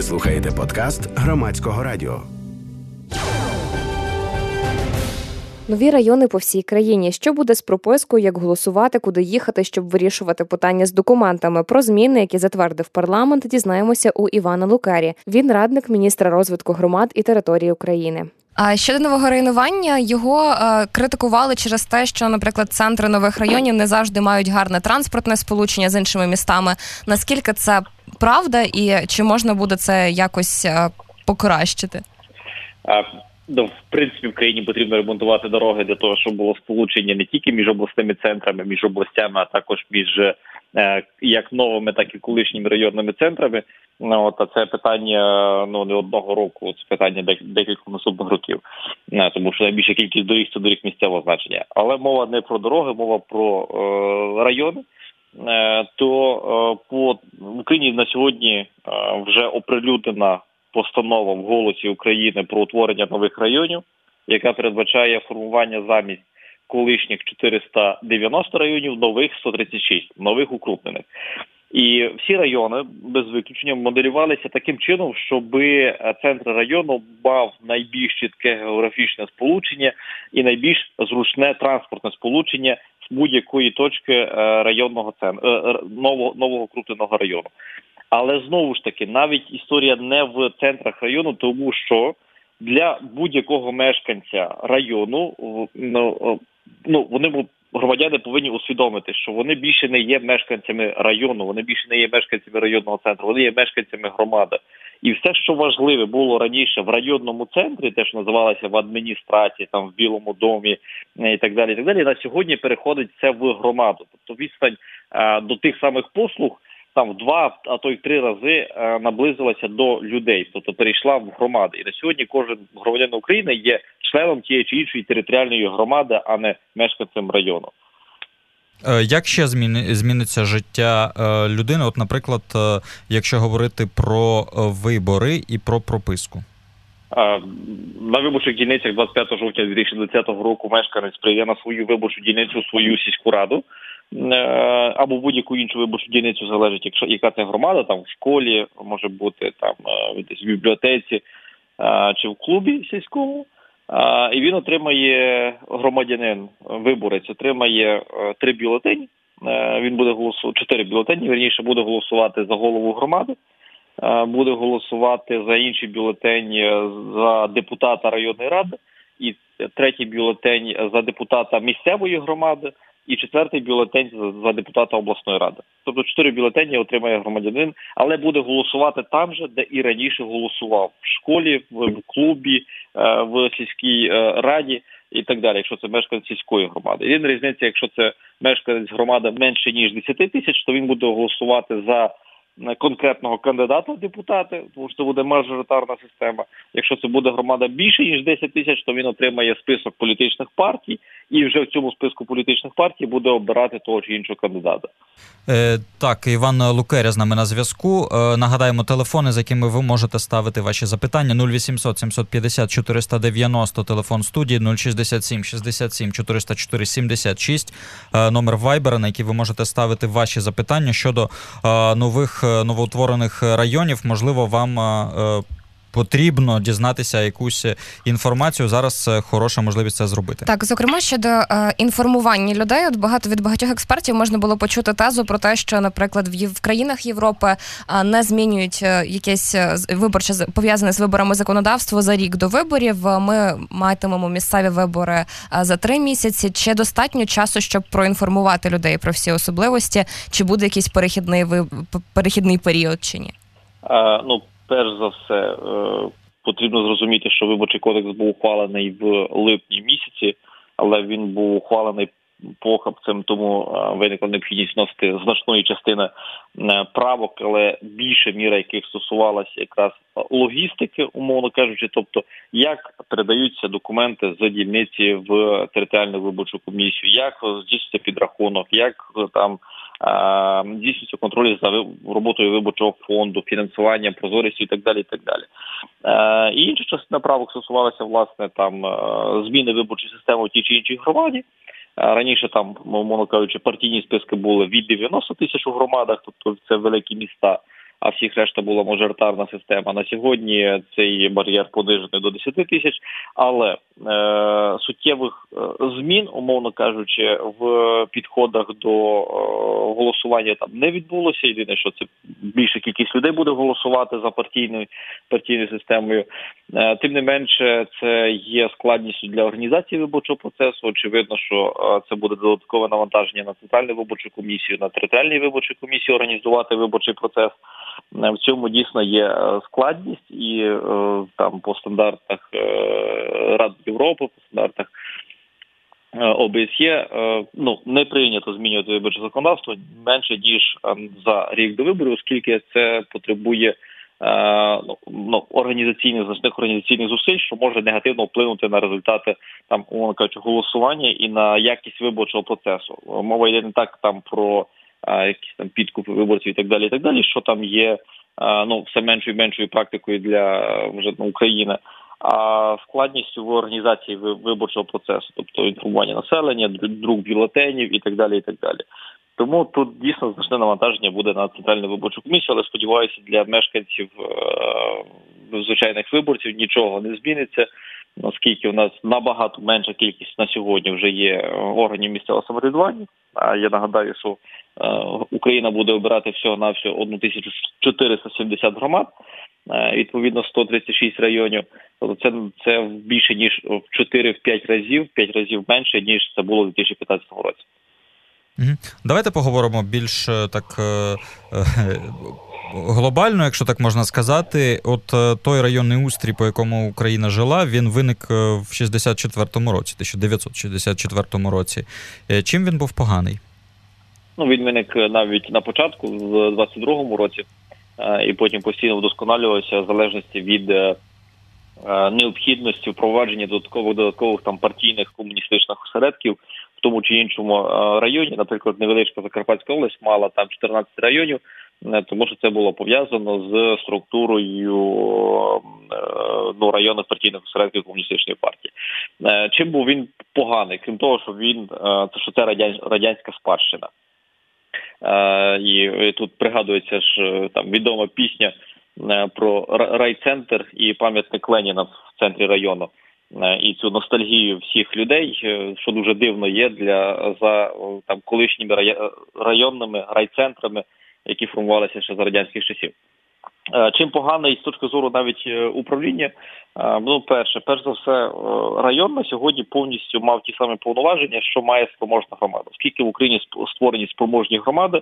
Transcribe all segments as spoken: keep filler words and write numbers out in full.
слухаєте подкаст Громадського радіо. Нові райони по всій країні. Що буде з пропискою, як голосувати, куди їхати, щоб вирішувати питання з документами? Про зміни, які затвердив парламент, дізнаємося у Івана Лукері. Він радник міністра розвитку громад і територій України. А щодо нового районування, його е, критикували через те, що, наприклад, центри нових районів не завжди мають гарне транспортне сполучення з іншими містами. Наскільки це правда і чи можна буде це якось е, покращити? А, ну, в принципі, в країні потрібно ремонтувати дороги для того, щоб було сполучення не тільки між обласними центрами, між областями, а також між е, як новими, так і колишніми районними центрами. Ну, от, а це питання ну, не одного року, це питання декількох наступних років. Не, тому що найбільша кількість доріг – це доріг місцевого значення. Але мова не про дороги, мова про е, райони. Е, то е, по, в Україні на сьогодні е, вже оприлюднена постанова в «Голосі України» про утворення нових районів, яка передбачає формування замість колишніх чотириста дев'яносто районів нових сто тридцять шість, нових укрупнених. І всі райони, без виключення, моделювалися таким чином, щоб центр району мав найбільш чітке географічне сполучення і найбільш зручне транспортне сполучення з будь-якої точки районного центру, нового, нового укрупненого району. Але знову ж таки, навіть історія не в центрах району, тому що для будь-якого мешканця району, ну, ну вони громадяни повинні усвідомити, що вони більше не є мешканцями району, вони більше не є мешканцями районного центру, вони є мешканцями громади. І все, що важливе було раніше в районному центрі, те, що називалося в адміністрації, там в Білому домі і так далі, і так далі, на сьогодні переходить це в громаду. Тобто відстань а, до тих самих послуг там в два, а то й три рази а, наблизилася до людей, тобто перейшла в громади. І на сьогодні кожен громадянин України є членом тієї чи іншої територіальної громади, а не мешканцем району. Як ще зміни, зміниться життя людини? От, наприклад, якщо говорити про вибори і про прописку. На виборчих дільницях двадцять п'ятого жовтня дві тисячі двадцятого року мешканець прийде на свою виборчу дільницю, свою сільську раду, або будь-яку іншу виборчу дільницю, залежить, якщо яка це громада, там в школі, може бути там десь в бібліотеці чи в клубі сільському. І він отримає, громадянин, виборець, отримає три бюлетені, він буде голосувати, чотири бюлетені, вірніше, буде голосувати за голову громади, буде голосувати за інший бюлетень за депутата районної ради, і третій бюлетень за депутата місцевої громади, і четвертий бюлетень за депутата обласної ради. Тобто чотири бюлетені отримає громадянин, але буде голосувати там же, де і раніше голосував. В школі, в клубі, в сільській раді і так далі, якщо це мешканець сільської громади. Єдина різниця, якщо це мешканець громади менше ніж десять тисяч, то він буде голосувати за конкретного кандидата в депутати, тому що це буде мажоритарна система. Якщо це буде громада більше, ніж десять тисяч, то він отримає список політичних партій, і вже в цьому списку політичних партій буде обирати того чи іншого кандидата. Е, так, Іван Лукеря з нами на зв'язку. Е, нагадаємо, телефони, за якими ви можете ставити ваші запитання. нуль вісімсот сімсот п'ятдесят чотириста дев'яносто, телефон студії, нуль шістдесят сім шістдесят сім чотириста чотири сімдесят шість, е, номер Вайбера, на який ви можете ставити ваші запитання щодо е, нових новоутворених районів. Можливо, вам е, потрібно дізнатися якусь інформацію. Зараз хороша можливість це зробити. Так, зокрема, щодо е, інформування людей, от багато від багатьох експертів можна було почути тезу про те, що, наприклад, в, в країнах Європи е, не змінюють е, якесь виборче пов'язане з виборами законодавство за рік до виборів. Ми матимемо місцеві вибори е, за три місяці. Чи достатньо часу, щоб проінформувати людей про всі особливості? Чи буде якийсь перехідний перехідний період, чи ні? А, ну, перш за все, потрібно зрозуміти, що Виборчий кодекс був ухвалений в липні місяці, але він був ухвалений похабцем, тому виникла необхідність вносити значної частини правок, але більша міра яких стосувалася якраз логістики, умовно кажучи, тобто як передаються документи з дільниці в територіальну виборчу комісію, як здійснюється підрахунок, як там здійснюється контроль за роботою виборчого фонду, фінансування, прозорістю і так далі, і так далі. І інша частина правок стосувалася, власне, там зміни виборчої системи в тій чи іншій громаді. Раніше там, мовно кажучи, партійні списки були від дев'яноста тисяч у громадах, тобто це великі міста. а всіх решта була мажоритарна система. На сьогодні цей бар'єр понижений до десять тисяч, але е, суттєвих е, змін, умовно кажучи, в підходах до е, голосування там не відбулося. Єдине, що це більша кількість людей буде голосувати за партійною партійною системою. Е, тим не менше, це є складністю для організації виборчого процесу. Очевидно, що е, це буде додаткове навантаження на Центральну виборчу комісію, на територіальні виборчі комісії організувати виборчий процес. В цьому дійсно є складність, і е, там по стандартах е, Ради Європи, по стандартах е, О Б С Є, е, ну, не прийнято змінювати виборче законодавство менше, ніж е, за рік до виборів, оскільки це потребує е, ну, організаційних, значних організаційних зусиль, що може негативно вплинути на результати, там, умовно кажучи, голосування і на якість виборчого процесу. Мова йде не так там про а, якісь там підкупи виборців і так далі, і так далі, що там є а, ну, все меншою і меншою практикою для вже ну, України, а складністю в організації виборчого процесу, тобто інформування населення, друк бюлетенів і так далі, і так далі. Тому тут дійсно значне навантаження буде на Центральну виборчу комісію, але сподіваюся, для мешканців е- звичайних виборців нічого не зміниться, оскільки у нас набагато менша кількість на сьогодні вже є органів місцевого самоврядування. А я нагадаю, що е, Україна буде обирати всього-навсього одну тисячу чотириста сімдесят громад, е, відповідно сто тридцять шість районів. Тобто це, це більше ніж в чотири-п'ять разів, п'ять разів менше, ніж це було в дві тисячі п'ятнадцятому році. Давайте поговоримо більш так е, глобально, якщо так можна сказати. От той районний устрій, по якому Україна жила, він виник в шістдесят четвертому році, тисяча дев'ятсот шістдесят четвертому році. Чим він був поганий? Ну, він виник навіть на початку, в двадцять другому році, і потім постійно вдосконалювався в залежності від необхідності впровадження додаткових додаткових там партійних комуністичних осередків в тому чи іншому районі. Наприклад, невеличка Закарпатська область мала там чотирнадцять районів, тому що це було пов'язано з структурою ну, районних партійних осередків комуністичної партії. Чим був він поганий? Крім того, що він що це радянська спадщина. І тут пригадується ж там відома пісня про райцентр і пам'ятник Леніна в центрі району. І цю ностальгію всіх людей, що дуже дивно є для за там колишніми районними райцентрами, які формувалися ще за радянських часів. Чим поганий з точки зору навіть управління? Ну, перше, перш за все, район на сьогодні повністю мав ті самі повноваження, що має спроможна громада. Оскільки в Україні створені спроможні громади,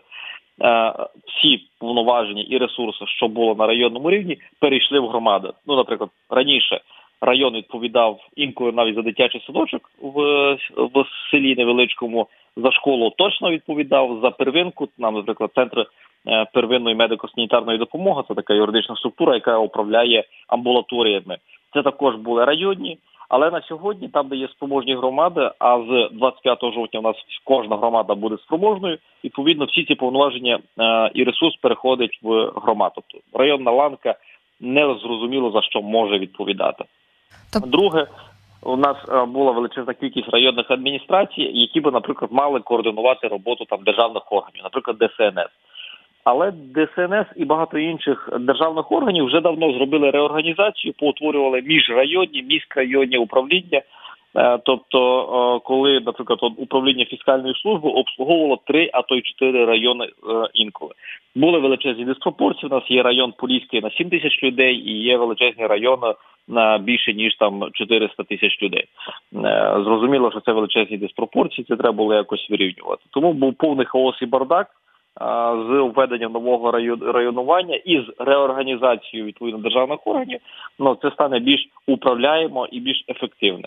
всі повноваження і ресурси, що було на районному рівні, перейшли в громади. Ну, наприклад, раніше район відповідав інколи навіть за дитячий садочок в, в селі невеличкому, за школу точно відповідав, за первинку, нам, наприклад, центр первинної медико-санітарної допомоги, це така юридична структура, яка управляє амбулаторіями. Це також були районні, але на сьогодні, там, де є спроможні громади, а з двадцять п'ятого жовтня у нас кожна громада буде спроможною, відповідно, всі ці повноваження е, і ресурс переходять в громаду. Тобто районна ланка не зрозуміло, за що може відповідати. Топ... Друге, у нас була величезна кількість районних адміністрацій, які би, наприклад, мали координувати роботу там державних органів, наприклад, Де Се Ен Ес. Але Де Се Ен Ес і багато інших державних органів вже давно зробили реорганізацію, поутворювали міжрайонні, міськрайонні управління. Тобто, коли, наприклад, управління фіскальної служби обслуговувало три, а то й чотири райони інколи. Були величезні диспропорції. У нас є район Поліський на сім тисяч людей і є величезні райони на більше, ніж там чотириста тисяч людей. Зрозуміло, що це величезні диспропорції, це треба було якось вирівнювати. Тому був повний хаос і бардак з введенням нового районування і з реорганізацією відповідно державних органів. Ну, це стане більш управляємо і більш ефективне.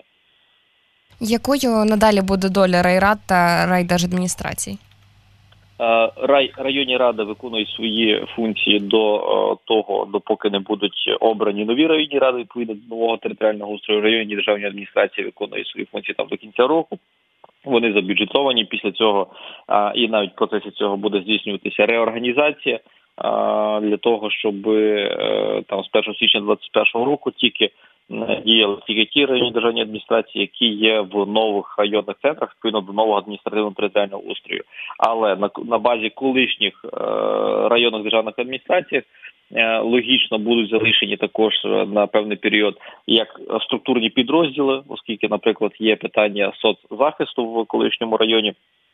Якою надалі буде доля райрад та райдержадміністрацій? Рай, районні ради виконують свої функції до того, допоки не будуть обрані нові районні ради, відповідно до нового територіального устрою. Районні державні адміністрації виконують свої функції там до кінця року. Вони забюджетовані, після цього і навіть в процесі цього буде здійснюватися реорганізація для того, щоб там з першого січня двадцять першого року тільки діяли тільки ті районні державні адміністрації, які є в нових районних центрах, відповідно до нового адміністративно-територіального устрою. Але на, на базі колишніх е, районних державних адміністрацій е, логічно будуть залишені також на певний період як структурні підрозділи, оскільки, наприклад, є питання соцзахисту в колишньому районі,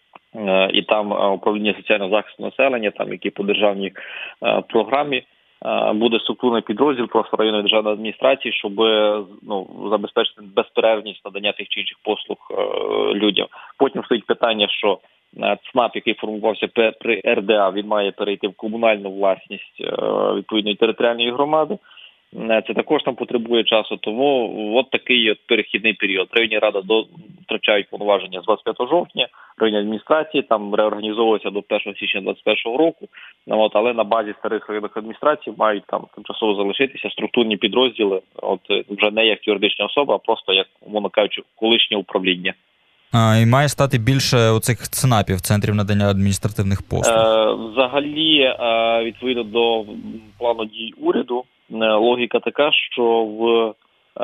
е, і там е, управління соціального захисту населення, там які по державній е, програмі, буде структурний підрозділ просто районної державної адміністрації, щоб ну, забезпечити безперервність надання тих чи інших послуг е, людям. Потім стоїть питання, що ЦНАП, який формувався при ер де а, він має перейти в комунальну власність е, відповідної територіальної громади. Це також там потребує часу, тому от такий от перехідний період. Районні ради до, втрачають повноваження з двадцять п'ятого жовтня, районні адміністрації там реорганізовуються до першого січня двадцять першого року, от, але на базі старих районних адміністрацій мають там тимчасово залишитися структурні підрозділи, от вже не як юридична особа, а просто як, умовно кажучи, колишнє управління. А, і має стати більше оцих ЦНАПів, центрів надання адміністративних послуг? Е, взагалі, е, відповідно до плану дій уряду, логіка така, що в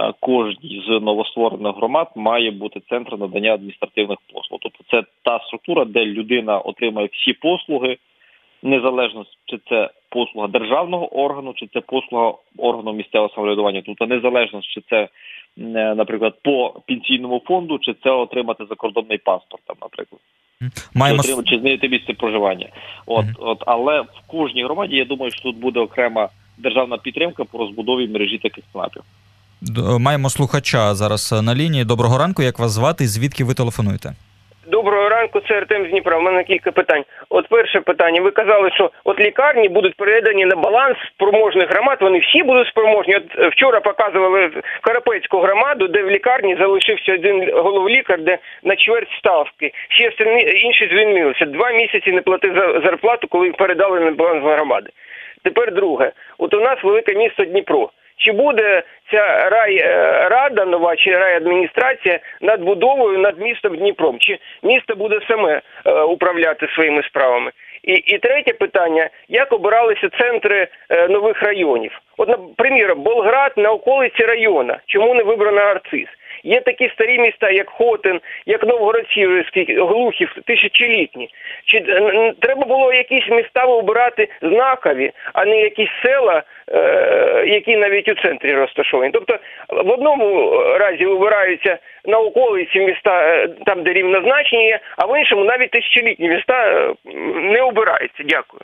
кожній з новостворених громад має бути центр надання адміністративних послуг. Тобто це та структура, де людина отримає всі послуги, незалежно чи це послуга державного органу, чи це послуга органу місцевого самоврядування. Тобто незалежно, чи це, наприклад, по пенсійному фонду, чи це отримати закордонний паспорт, там, наприклад. Маємо... Чи, отримати, чи змінити місце проживання. От, mm-hmm. от, але в кожній громаді, я думаю, що тут буде окрема державна підтримка по розбудові мережі таких ЦНАПів. Маємо слухача зараз на лінії. Доброго ранку, як вас звати і звідки ви телефонуєте? Доброго ранку, це Артем з Дніпра. У мене кілька питань. От перше питання. Ви казали, що от лікарні будуть передані на баланс спроможних громад, вони всі будуть спроможні. От вчора показували Карапецьку громаду, де в лікарні залишився один головлікар, де на чверть ставки. Всі інші звільнилися. Два місяці не платив за зарплату, коли їх передали на баланс громади. Тепер друге. От у нас велике місто Дніпро. Чи буде ця райрада нова, чи райадміністрація над будовою над містом Дніпром? Чи місто буде саме е, управляти своїми справами? І, і третє питання. Як обиралися центри е, нових районів? От, наприклад, Болград на околиці району. Чому не вибрано Арциз? Є такі старі міста, як Хотин, як Новгород-Сіверський, Глухів, тисячолітні. Чи треба було якісь міста обирати знакові, а не якісь села, е- які навіть у центрі розташовані? Тобто в одному разі вибираються на околиці міста, там, де рівнозначні є, а в іншому навіть тисячолітні міста не обираються. Дякую.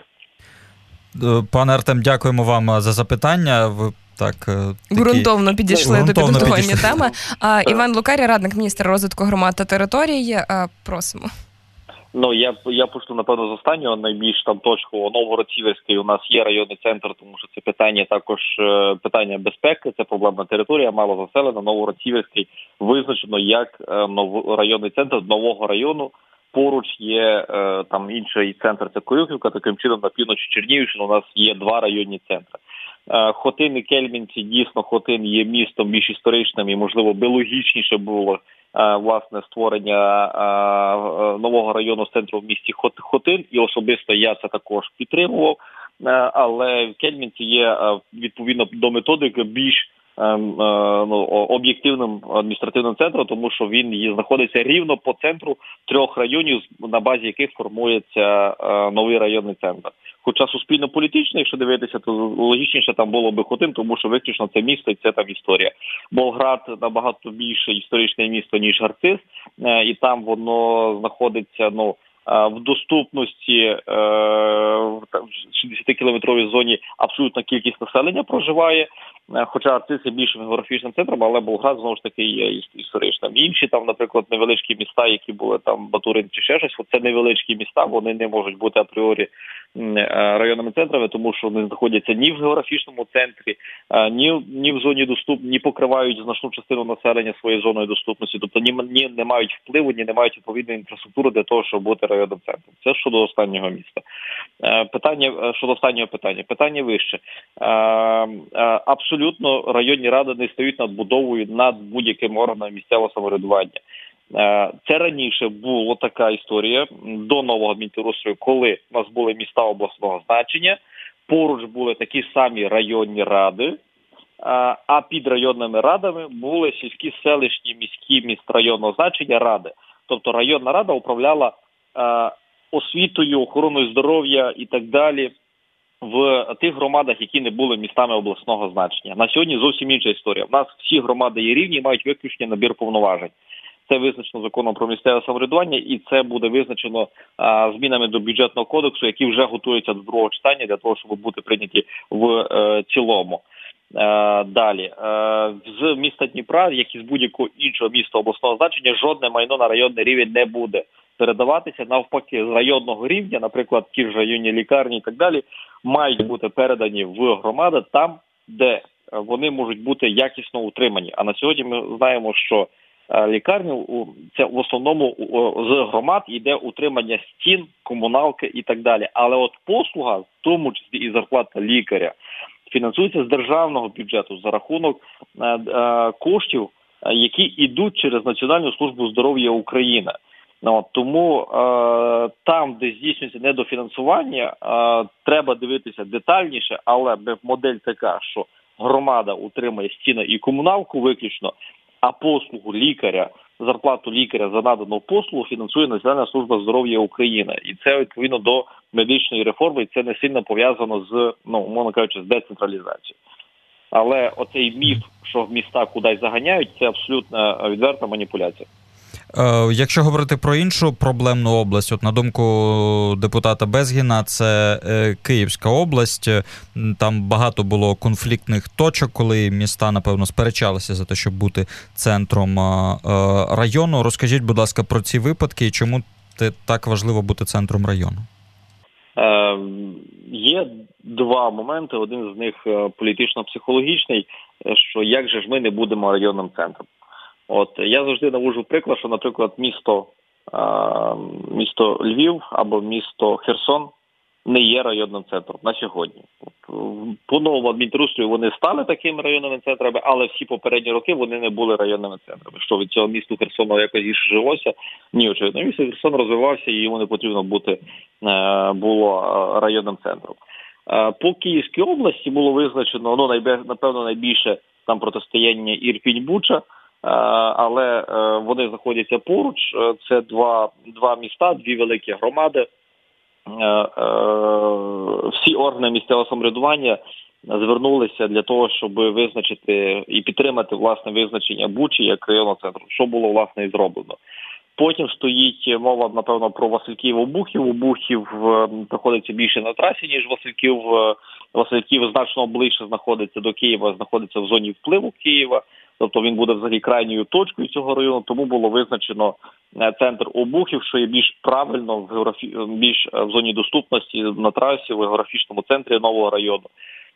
Пане Артем, дякуємо вам за запитання. Ви так такі... ґрунтовно підійшли ґрунтовно до підготування підійшли. теми. А, Іван Лукаря, радник міністра розвитку громад та територій. А, просимо. Ну, я, я почну, напевно, з останнього, найбільш там точково. Новгород-Сіверський у нас є районний центр, тому що це питання також е, питання безпеки, це проблемна територія, мало заселена. Новгород-Сіверський визначено як е, нов, районний центр нового району. Поруч є е, там інший центр, це Корюківка, таким чином на півночі Чернігівщини у нас є два районні центри. Е, Хотин і Кельмінці, дійсно, Хотин є містом більш історичним і, можливо, би логічніше було власне створення а, нового району з центру в місті Хотин, і особисто я це також підтримував, а, але в Кельмінці є а, відповідно до методики більш а, а, ну, об'єктивним адміністративним центром, тому що він знаходиться рівно по центру трьох районів, на базі яких формується а, новий районний центр. Хоча суспільно-політично, якщо дивитися, то логічніше там було би Хотин, тому що виключно це місто і це там історія. Болград набагато більше історичне місто, ніж Арциз, і там воно знаходиться, ну, в доступності, в шістдесятикілометровій зоні абсолютна кількість населення проживає, хоча Арциз є більшим географічним центром, але Болград, знову ж таки, є історичним. Інші там, наприклад, невеличкі міста, які були там Батурин чи ще щось, це невеличкі міста, вони не можуть бути апріорі районними центрами, тому що вони знаходяться ні в географічному центрі, ні, ні в зоні доступності, ні покривають значну частину населення своєю зоною доступності, тобто ні, ні не мають впливу, ні не мають відповідної інфраструктури для того, щоб бути районним центром. Це щодо останнього міста. Питання щодо останнього питання. Питання вище. Абсолютно районні ради не стоять над будовою над будь-яким органом місцевого самоврядування. Це раніше була така історія до нового адмінтерустрою, коли у нас були міста обласного значення, поруч були такі самі районні ради, а під районними радами були сільські, селищні, міські, міст районного значення ради. Тобто районна рада управляла освітою, охороною здоров'я і так далі в тих громадах, які не були містами обласного значення. На сьогодні зовсім інша історія. У нас всі громади є рівні і мають виключний набір повноважень. Це визначено законом про місцеве самоврядування, і це буде визначено а, змінами до бюджетного кодексу, які вже готуються до другого читання для того, щоб бути прийняті в е, цілому. Е, далі. Е, з міста Дніпра, як і з будь-якого іншого міста обласного значення, жодне майно на районний рівень не буде передаватися. Навпаки, з районного рівня, наприклад, ті ж районні лікарні і так далі, мають бути передані в громади там, де вони можуть бути якісно утримані. А на сьогодні ми знаємо, що лікарні це в основному з громад йде утримання стін, комуналки і так далі. Але от послуга, в тому числі і зарплата лікаря, фінансується з державного бюджету за рахунок е, е, коштів, які йдуть через Національну службу здоров'я України. Ну, тому е, там, де здійснюється недофінансування, е, треба дивитися детальніше, але модель така, що громада утримує стіни і комуналку виключно, а послугу лікаря, зарплату лікаря за надану послугу фінансує Національна служба здоров'я України. І це відповідно до медичної реформи, і це не сильно пов'язано з, ну, умовно кажучи, з децентралізацією. Але оцей міф, що в міста кудись заганяють, це абсолютно відверта маніпуляція. Якщо говорити про іншу проблемну область, от на думку депутата Безгіна, це Київська область. Там багато було конфліктних точок, коли міста, напевно, сперечалися за те, щоб бути центром району. Розкажіть, будь ласка, про ці випадки і чому так важливо бути центром району? Е, є два моменти. Один з них політично-психологічний, що як же ж ми не будемо районним центром. От я завжди наводжу приклад, що, наприклад, місто, е, місто Львів або місто Херсон не є районним центром на сьогодні. По новому адмініструванню вони стали такими районними центрами, але всі попередні роки вони не були районними центрами. Що від цього місту Херсону якось гірше жилося? Ні, очевидно. Місто Херсон розвивався і йому не потрібно бути е, було районним центром. Е, по Київській області було визначено, ну, найбільш, напевно, найбільше там протистояння Ірпінь-Буча, але вони знаходяться поруч. Це два, два міста, дві великі громади. Всі органи місцевого самоврядування звернулися для того, щоб визначити і підтримати, власне, визначення Бучі як районного центру, що було, власне, і зроблено. Потім стоїть мова, напевно, про Васильків-Обухів. Обухів знаходиться більше на трасі, ніж Васильків. Васильків значно ближче знаходиться до Києва, знаходиться в зоні впливу Києва. Тобто він буде взагалі крайньою точкою цього району, тому було визначено центр Обухів, що є більш правильно, в географі... більш в зоні доступності на трасі, в географічному центрі нового району.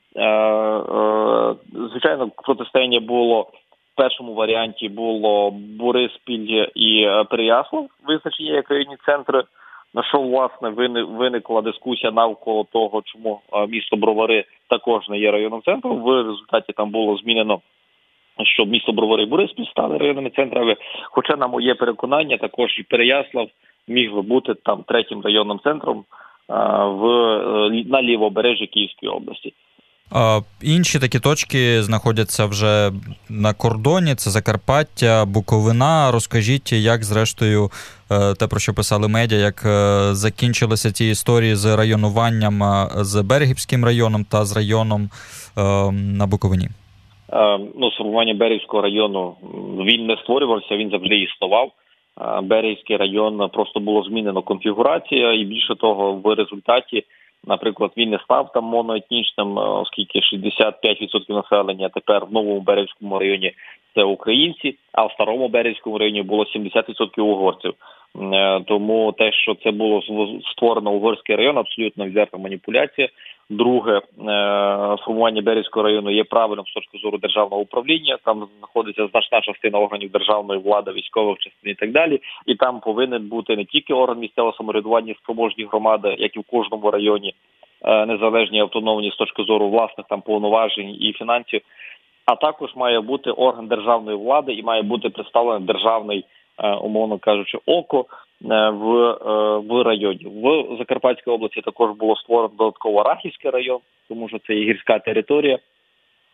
Звичайно, протистояння було, в першому варіанті було Бориспіль і Переяслав, визначені як районні центри, на що, власне, виникла дискусія навколо того, чому місто Бровари також не є районним центром. В результаті там було змінено, щоб місто Бровари і Бориспіль стали районними центрами, хоча, на моє переконання, також і Переяслав міг би бути там третім районним центром а, в, на лівобережжі Київської області. А, інші такі точки знаходяться вже на кордоні, це Закарпаття, Буковина. Розкажіть, як зрештою, те, про що писали медіа, як закінчилися ті історії з районуванням з Берегівським районом та з районом на Буковині? Ну, сформування Берегівського району, він не створювався, він завжди існував. Берегівський район, просто було змінено конфігурація, і більше того, в результаті, наприклад, він не став там моноетнічним, оскільки шістдесят п'ять відсотків населення тепер в новому Берегівському районі це українці, а в старому Берегівському районі було сімдесят відсотків угорців. Тому те, що це було створено угорський район, абсолютно відверта маніпуляція. Друге, формування Берегівського району є правильним з точки зору державного управління. Там знаходиться значна частина органів державної влади, військових частин і так далі. І там повинен бути не тільки орган місцевого самоврядування, спроможні громади, як і в кожному районі, незалежні, автономні з точки зору власних там повноважень і фінансів, а також має бути орган державної влади і має бути представлений державний, умовно кажучи, око в, в районі. В Закарпатській області також було створено додатково Рахівський район, тому що це є гірська територія.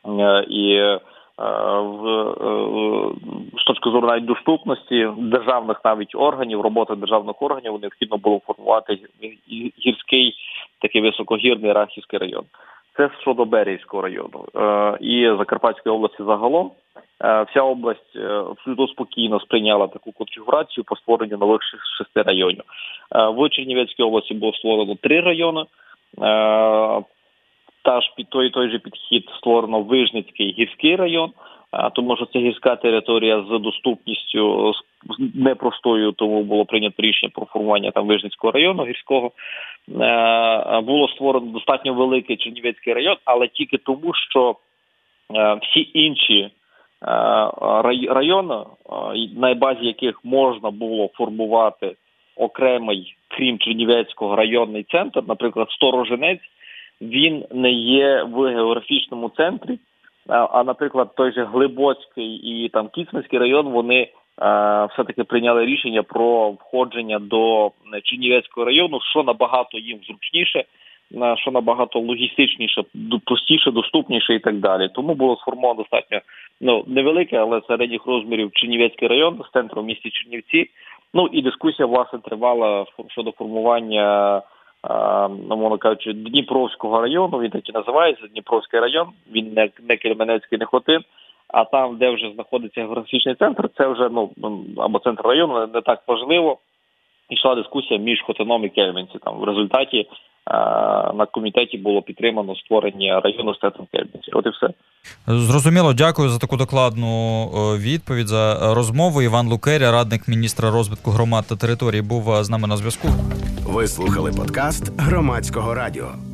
і в, з точки зору навіть доступності державних навіть органів, роботи державних органів, необхідно було формувати гірський, такий високогірний Рахівський район. Це щодо Берівського району. І Закарпатської області загалом. Вся область абсолютно спокійно сприйняла таку конфігурацію по створенню нових шести районів. В Чернівецькій області було створено три райони. Та ж під той, той же підхід створено Вижницький гірський район, тому що це гірська територія з доступністю непростою, тому було прийнято рішення про формування там Вижницького району гірського. Було створено достатньо великий Чернівецький район, але тільки тому, що всі інші райони, на базі яких можна було формувати окремий, крім Чернівецького, районний центр, наприклад, Сторожинець, він не є в географічному центрі, а, а наприклад, той же Глибоцький і там Кіцманський район, вони а, все-таки прийняли рішення про входження до Чернівецького району, що набагато їм зручніше, що набагато логістичніше, простіше, доступніше і так далі. Тому було сформовано достатньо ну, невелике, але середніх розмірів Чернівецький район з центром в місті Чернівці. Ну і дискусія, власне, тривала щодо формування, ну, мовно кажучи, Дніпровського району, він так і називається, Дніпровський район, він не, не Кельменецький, не Хотин, а там, де вже знаходиться географічний центр, це вже, ну, або центр району, не так важливо. Йшла дискусія між Хотином і Кельменці. Там в результаті на комітеті було підтримано створення району з центром Кельменці. От і все. Зрозуміло. Дякую за таку докладну відповідь, за розмову. Іван Лукеря, радник міністра розвитку громад та територій, був з нами на зв'язку. Ви слухали подкаст Громадського радіо.